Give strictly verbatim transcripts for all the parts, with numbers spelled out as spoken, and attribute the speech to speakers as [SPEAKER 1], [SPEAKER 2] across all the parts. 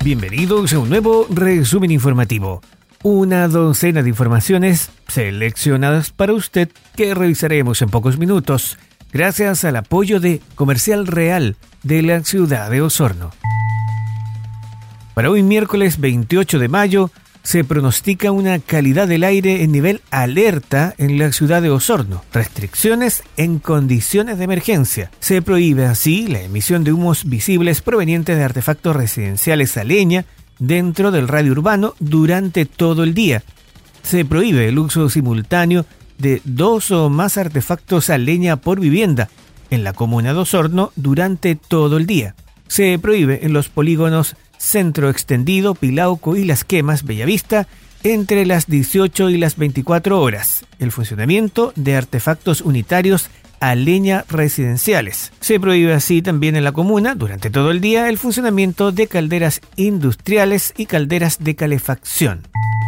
[SPEAKER 1] Bienvenidos a un nuevo resumen informativo. Una docena de informaciones seleccionadas para usted que revisaremos en pocos minutos, gracias al apoyo de Comercial Real de la ciudad de Osorno. Para hoy miércoles veintiocho de mayo, se pronostica una calidad del aire en nivel alerta en la ciudad de Osorno. Restricciones en condiciones de emergencia. Se prohíbe así la emisión de humos visibles provenientes de artefactos residenciales a leña dentro del radio urbano durante todo el día. Se prohíbe el uso simultáneo de dos o más artefactos a leña por vivienda en la comuna de Osorno durante todo el día. Se prohíbe en los polígonos Centro Extendido, Pilauco y Las Quemas, Bellavista, entre las dieciocho y las veinticuatro horas, el funcionamiento de artefactos unitarios a leña residenciales. Se prohíbe así también en la comuna, durante todo el día, el funcionamiento de calderas industriales y calderas de calefacción.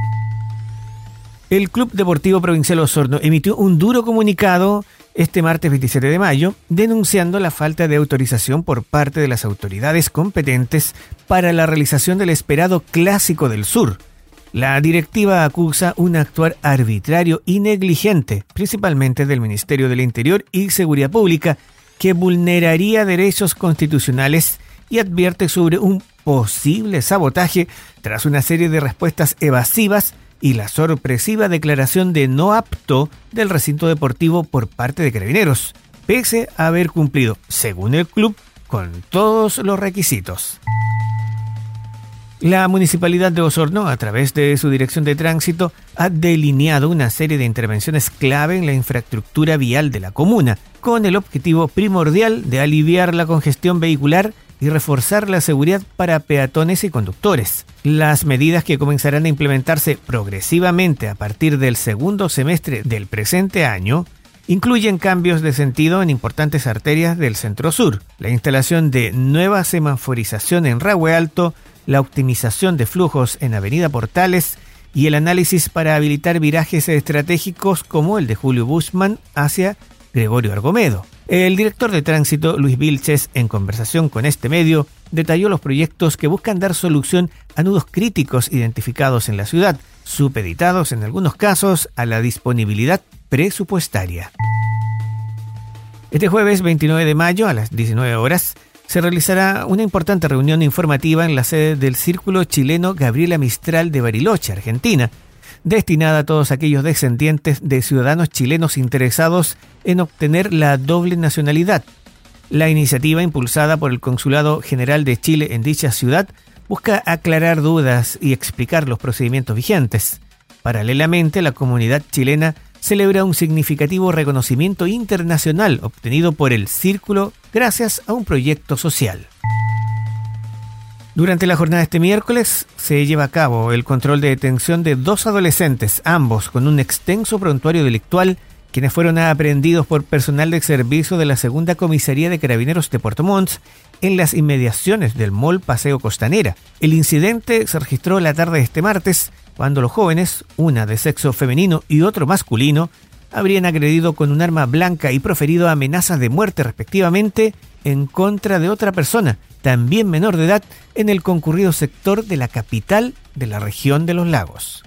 [SPEAKER 1] El Club Deportivo Provincial Osorno emitió un duro comunicado este martes veintisiete de mayo, denunciando la falta de autorización por parte de las autoridades competentes para la realización del esperado Clásico del Sur. La directiva acusa un actuar arbitrario y negligente, principalmente del Ministerio del Interior y Seguridad Pública, que vulneraría derechos constitucionales y advierte sobre un posible sabotaje tras una serie de respuestas evasivas y la sorpresiva declaración de no apto del recinto deportivo por parte de Carabineros, pese a haber cumplido, según el club, con todos los requisitos. La Municipalidad de Osorno, a través de su Dirección de Tránsito, ha delineado una serie de intervenciones clave en la infraestructura vial de la comuna, con el objetivo primordial de aliviar la congestión vehicular y reforzar la seguridad para peatones y conductores. Las medidas que comenzarán a implementarse progresivamente a partir del segundo semestre del presente año incluyen cambios de sentido en importantes arterias del centro-sur, la instalación de nueva semaforización en Rahue Alto, la optimización de flujos en Avenida Portales y el análisis para habilitar virajes estratégicos como el de Julio Buschmann hacia Gregorio Argomedo. El director de tránsito, Luis Vilches, en conversación con este medio, detalló los proyectos que buscan dar solución a nudos críticos identificados en la ciudad, supeditados en algunos casos a la disponibilidad presupuestaria. Este jueves veintinueve de mayo a las diecinueve horas se realizará una importante reunión informativa en la sede del Círculo Chileno Gabriela Mistral de Bariloche, Argentina, destinada a todos aquellos descendientes de ciudadanos chilenos interesados en obtener la doble nacionalidad. La iniciativa, impulsada por el Consulado General de Chile en dicha ciudad, busca aclarar dudas y explicar los procedimientos vigentes. Paralelamente, la comunidad chilena celebra un significativo reconocimiento internacional obtenido por el Círculo gracias a un proyecto social. Durante la jornada de este miércoles se lleva a cabo el control de detención de dos adolescentes, ambos con un extenso prontuario delictual, quienes fueron aprehendidos por personal de servicio de la Segunda Comisaría de Carabineros de Puerto Montt en las inmediaciones del Mall Paseo Costanera. El incidente se registró la tarde de este martes, cuando los jóvenes, una de sexo femenino y otro masculino, habrían agredido con un arma blanca y proferido amenazas de muerte respectivamente en contra de otra persona, también menor de edad, en el concurrido sector de la capital de la región de los Lagos.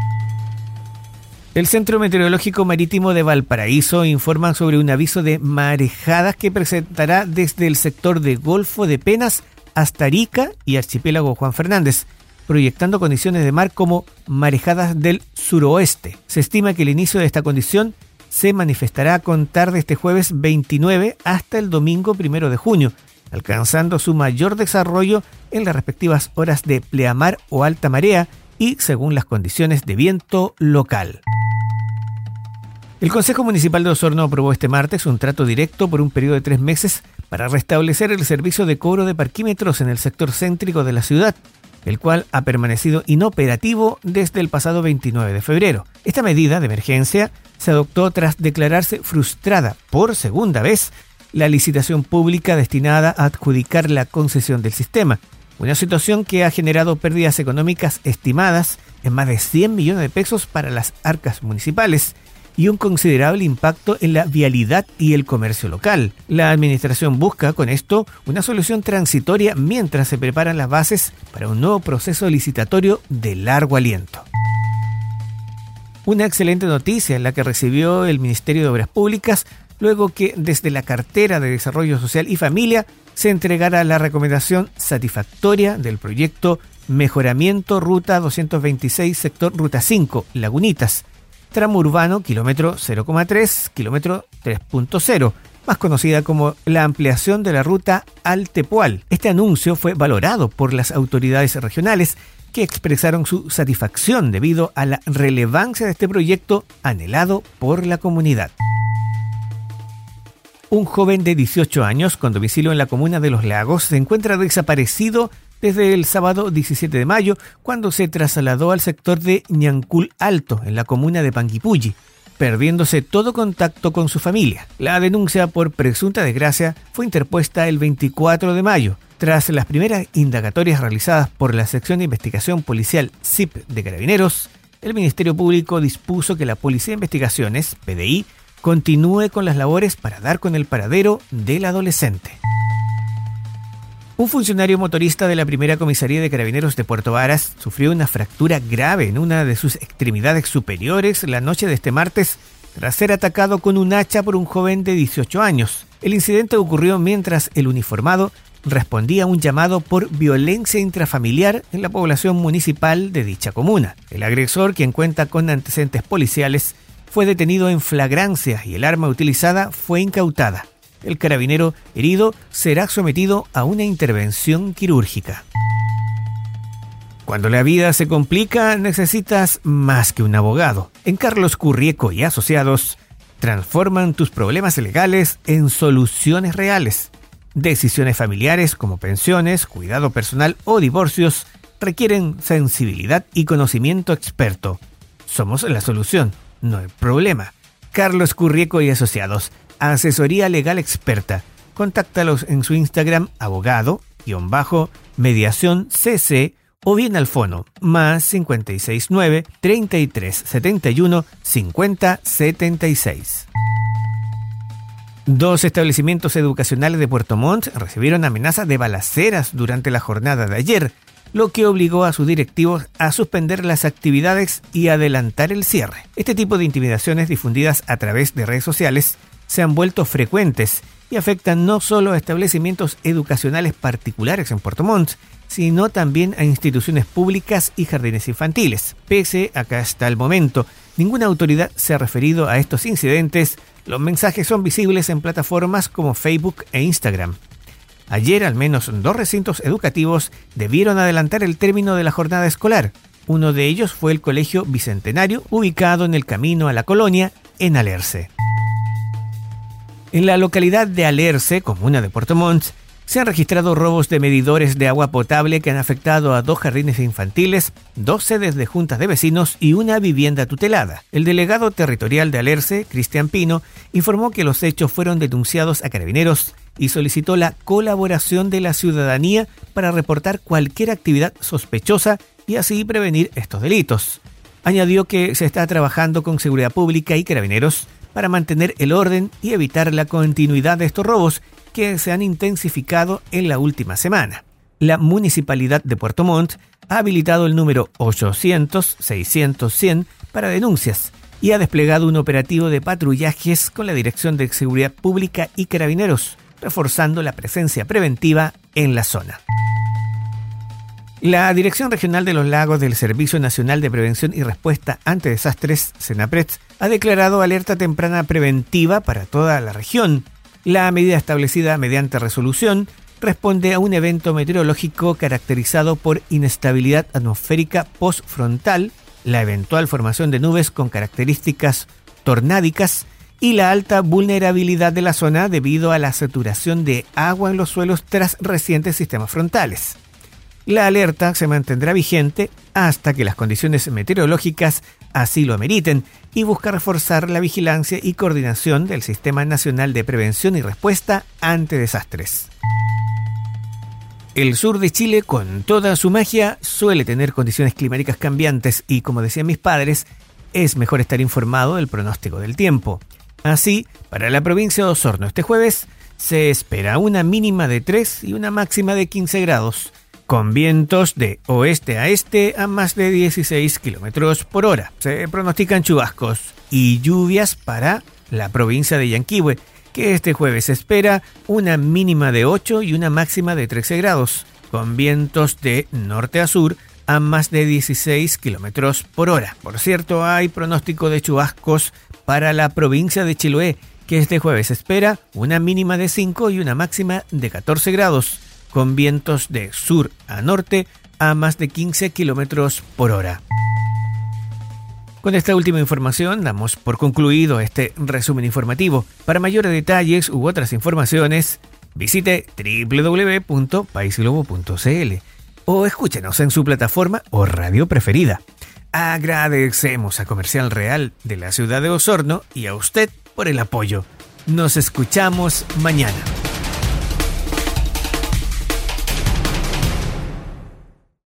[SPEAKER 1] El Centro Meteorológico Marítimo de Valparaíso informa sobre un aviso de marejadas que presentará desde el sector de Golfo de Penas hasta Arica y Archipiélago Juan Fernández, proyectando condiciones de mar como marejadas del suroeste. Se estima que el inicio de esta condición se manifestará a contar de este jueves veintinueve hasta el domingo primero de junio, alcanzando su mayor desarrollo en las respectivas horas de pleamar o alta marea y según las condiciones de viento local. El Consejo Municipal de Osorno aprobó este martes un trato directo por un periodo de tres meses para restablecer el servicio de cobro de parquímetros en el sector céntrico de la ciudad, el cual ha permanecido inoperativo desde el pasado veintinueve de febrero. Esta medida de emergencia se adoptó tras declararse frustrada por segunda vez la licitación pública destinada a adjudicar la concesión del sistema, una situación que ha generado pérdidas económicas estimadas en más de cien millones de pesos para las arcas municipales y un considerable impacto en la vialidad y el comercio local. La administración busca con esto una solución transitoria mientras se preparan las bases para un nuevo proceso licitatorio de largo aliento. Una excelente noticia la que recibió el Ministerio de Obras Públicas luego que desde la cartera de Desarrollo Social y Familia se entregara la recomendación satisfactoria del proyecto Mejoramiento Ruta doscientos veintiséis, sector Ruta cinco, Lagunitas, tramo urbano, kilómetro cero coma tres, kilómetro tres punto cero, más conocida como la ampliación de la ruta al Tepual. Este anuncio fue valorado por las autoridades regionales que expresaron su satisfacción debido a la relevancia de este proyecto anhelado por la comunidad. Un joven de dieciocho años con domicilio en la comuna de Los Lagos se encuentra desaparecido desde el sábado diecisiete de mayo, cuando se trasladó al sector de Ñancul Alto, en la comuna de Panguipulli, perdiéndose todo contacto con su familia. La denuncia por presunta desgracia fue interpuesta el veinticuatro de mayo. Tras las primeras indagatorias realizadas por la Sección de Investigación Policial S I P de Carabineros, el Ministerio Público dispuso que la Policía de Investigaciones, P D I, continúe con las labores para dar con el paradero del adolescente. Un funcionario motorista de la primera comisaría de Carabineros de Puerto Varas sufrió una fractura grave en una de sus extremidades superiores la noche de este martes tras ser atacado con un hacha por un joven de dieciocho años. El incidente ocurrió mientras el uniformado respondía a un llamado por violencia intrafamiliar en la población municipal de dicha comuna. El agresor, quien cuenta con antecedentes policiales, fue detenido en flagrancia y el arma utilizada fue incautada. El carabinero herido será sometido a una intervención quirúrgica. Cuando la vida se complica, necesitas más que un abogado. En Carlos Currieco y Asociados, transforman tus problemas legales en soluciones reales. Decisiones familiares como pensiones, cuidado personal o divorcios requieren sensibilidad y conocimiento experto. Somos la solución, no el problema. Carlos Currieco y Asociados, asesoría legal experta. Contáctalos en su Instagram abogado-mediación cc o bien al fono más cinco seis nueve, treinta y tres setenta y uno, cincuenta setenta y seis. Dos establecimientos educacionales de Puerto Montt recibieron amenazas de balaceras durante la jornada de ayer, lo que obligó a sus directivos a suspender las actividades y adelantar el cierre. Este tipo de intimidaciones difundidas a través de redes sociales se han vuelto frecuentes y afectan no solo a establecimientos educacionales particulares en Puerto Montt, sino también a instituciones públicas y jardines infantiles. Pese a que hasta el momento ninguna autoridad se ha referido a estos incidentes, los mensajes son visibles en plataformas como Facebook e Instagram. Ayer, al menos dos recintos educativos debieron adelantar el término de la jornada escolar. Uno de ellos fue el Colegio Bicentenario, ubicado en el camino a la Colonia, en Alerce. En la localidad de Alerce, comuna de Puerto Montt, se han registrado robos de medidores de agua potable que han afectado a dos jardines infantiles, dos sedes de juntas de vecinos y una vivienda tutelada. El delegado territorial de Alerce, Cristian Pino, informó que los hechos fueron denunciados a Carabineros y solicitó la colaboración de la ciudadanía para reportar cualquier actividad sospechosa y así prevenir estos delitos. Añadió que se está trabajando con Seguridad Pública y Carabineros para mantener el orden y evitar la continuidad de estos robos que se han intensificado en la última semana. La Municipalidad de Puerto Montt ha habilitado el número ochocientos, seiscientos, cien para denuncias y ha desplegado un operativo de patrullajes con la Dirección de Seguridad Pública y Carabineros, reforzando la presencia preventiva en la zona. La Dirección Regional de los Lagos del Servicio Nacional de Prevención y Respuesta ante Desastres, SENAPRED, ha declarado alerta temprana preventiva para toda la región. La medida establecida mediante resolución responde a un evento meteorológico caracterizado por inestabilidad atmosférica postfrontal, la eventual formación de nubes con características tornádicas y la alta vulnerabilidad de la zona debido a la saturación de agua en los suelos tras recientes sistemas frontales. La alerta se mantendrá vigente hasta que las condiciones meteorológicas así lo ameriten y busca reforzar la vigilancia y coordinación del Sistema Nacional de Prevención y Respuesta ante Desastres. El sur de Chile, con toda su magia, suele tener condiciones climáticas cambiantes y, como decían mis padres, es mejor estar informado del pronóstico del tiempo. Así, para la provincia de Osorno este jueves, se espera una mínima de tres y una máxima de quince grados, con vientos de oeste a este a más de dieciséis kilómetros por hora. Se pronostican chubascos y lluvias para la provincia de Yanquihue, que este jueves se espera una mínima de ocho y una máxima de trece grados, con vientos de norte a sur a más de dieciséis kilómetros por hora. Por cierto, hay pronóstico de chubascos para la provincia de Chiloé, que este jueves se espera una mínima de cinco y una máxima de catorce grados, con vientos de sur a norte a más de quince kilómetros por hora. Con esta última información damos por concluido este resumen informativo. Para mayores detalles u otras informaciones, visite doble u doble u doble u punto país globo punto c l o escúchenos en su plataforma o radio preferida. Agradecemos a Comercial Real de la ciudad de Osorno y a usted por el apoyo. Nos escuchamos mañana.